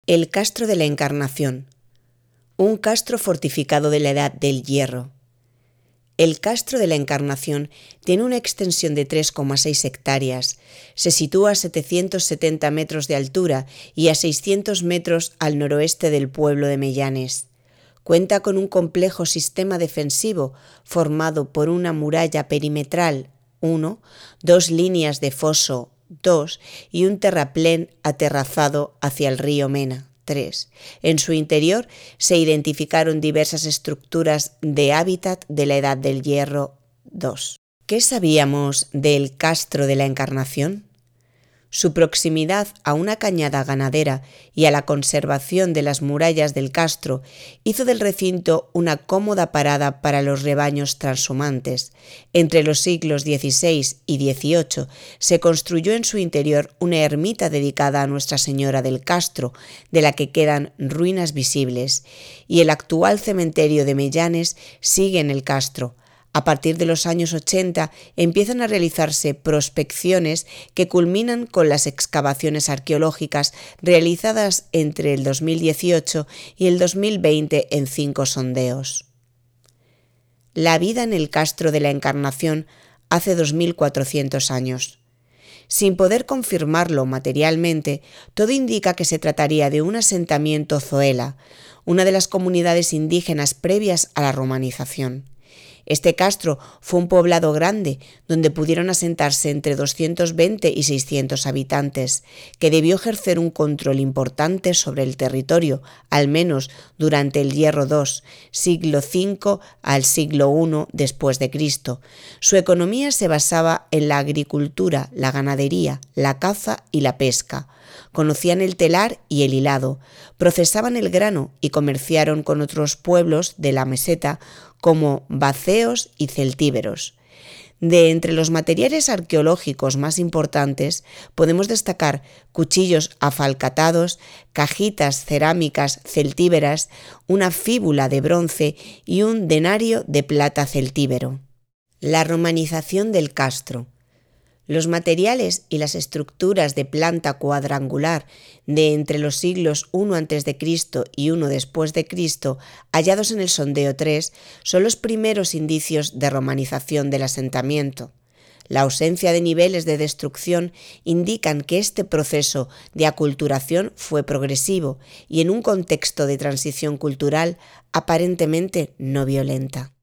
El Castro de la Encarnación, un castro fortificado de la Edad del Hierro. El Castro de la Encarnación tiene una extensión de 3,6 hectáreas, se sitúa a 770 metros de altura y a 600 metros al noroeste del pueblo de Mellanes. Cuenta con un complejo sistema defensivo formado por una muralla perimetral, 1, 2 líneas de foso, 2, y un terraplén aterrazado hacia el río Mena, 3. En su interior se identificaron diversas estructuras de hábitat de la Edad del Hierro, 2. ¿Qué sabíamos del Castro de la Encarnación? Su proximidad a una cañada ganadera y a la conservación de las murallas del castro hizo del recinto una cómoda parada para los rebaños transhumantes. Entre los siglos XVI y XVIII se construyó en su interior una ermita dedicada a Nuestra Señora del Castro, de la que quedan ruinas visibles, y el actual cementerio de Mellanes sigue en el castro. A partir de los años 80 empiezan a realizarse prospecciones que culminan con las excavaciones arqueológicas realizadas entre el 2018 y el 2020 en 5 sondeos. La vida en el Castro de la Encarnación hace 2400 años. Sin poder confirmarlo materialmente, todo indica que se trataría de un asentamiento zoela, una de las comunidades indígenas previas a la romanización. Este castro fue un poblado grande donde pudieron asentarse entre 220 y 600 habitantes, que debió ejercer un control importante sobre el territorio, al menos durante el Hierro II, siglo V al siglo I después de Cristo. Su economía se basaba en la agricultura, la ganadería, la caza y la pesca. Conocían el telar y el hilado, procesaban el grano y comerciaron con otros pueblos de la meseta como baceos y celtíberos. De entre los materiales arqueológicos más importantes podemos destacar cuchillos afalcatados, cajitas cerámicas celtíberas, una fíbula de bronce y un denario de plata celtíbero. La romanización del castro. Los materiales y las estructuras de planta cuadrangular de entre los siglos I a.C. y I después de Cristo, hallados en el sondeo 3, son los primeros indicios de romanización del asentamiento. La ausencia de niveles de destrucción indican que este proceso de aculturación fue progresivo y en un contexto de transición cultural aparentemente no violenta.